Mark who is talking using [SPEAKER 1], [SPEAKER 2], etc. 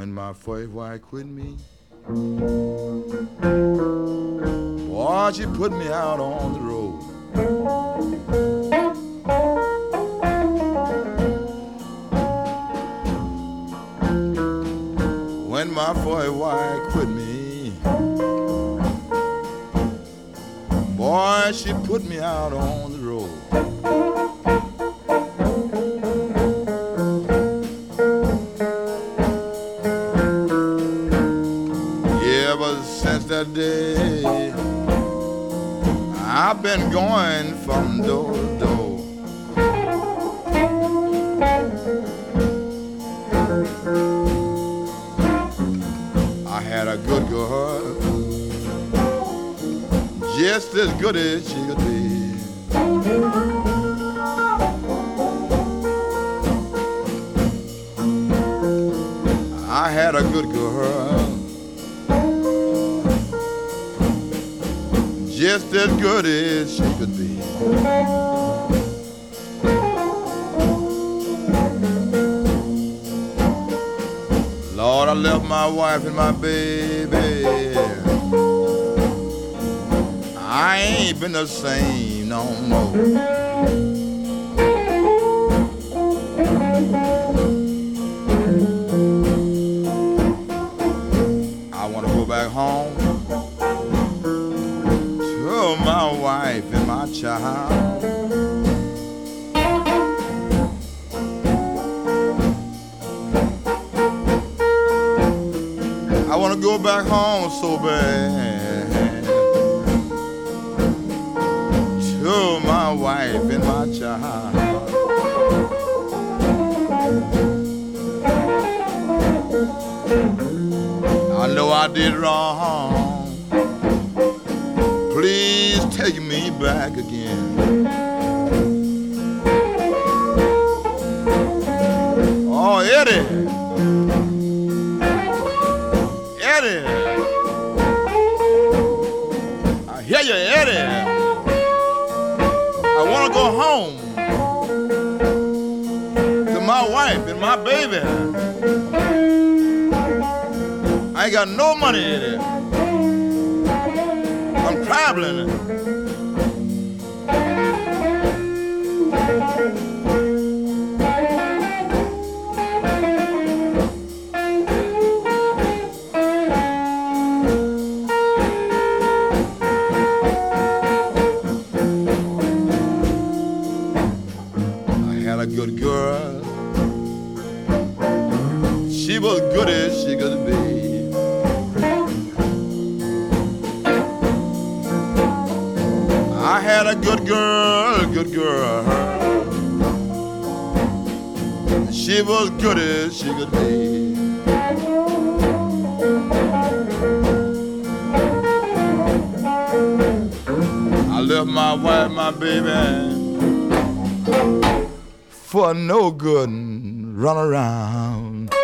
[SPEAKER 1] when my first wife quit me. Boy, she put me out on the road. When my first wife quit me, boy, she put me out on the road. Since that day, I've been going from door to door. I had a good girl, just as good as she could be. I had a good girl, just as good as she could be. Lord, I left my wife and my baby. I ain't been the same no more. I want to go back home to my wife and my child. I want to go back home so bad to my wife and my child. I know I did wrong. Please take me back again. Oh, Eddie. Eddie. I hear you, Eddie. I want to go home to my wife and my baby. I ain't got no money, Eddie. I'm traveling. I had a good girl. She was good as she could be. I had a good girl, good girl. She was good as she could be. I left my wife, my baby, for no good run around.